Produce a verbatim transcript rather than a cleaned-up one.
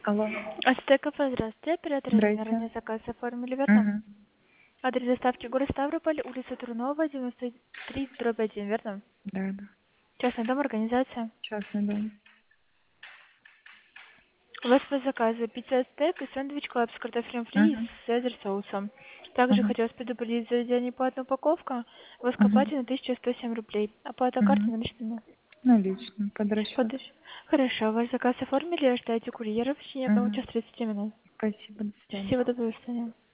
Алло. Ацтеков, здравствуйте. Оператор Ирина, Здрасте. ранее заказ оформили, верно? Мгм. Адрес доставки город Ставрополь, улица Трунова, девяносто три, дробь один, верно? Да, да. Частный дом, организация. Частный дом. У вас по заказу пицца Ацтек и сэндвич клаб с картофелем фри и Мгм. с цезарь соусом. Также Мгм. хотелось предупредить заведение платная упаковка. У вас к Мгм. оплате на тысяча сто семь рублей. Оплата картой Мгм. наличными. Налично. Под расчет. Подожди. Хорошо, ваш заказ оформили, ожидайте курьера в течение одного Мгм. часа тридцати минут. Спасибо. До свидания. Всего доброго, до свидания.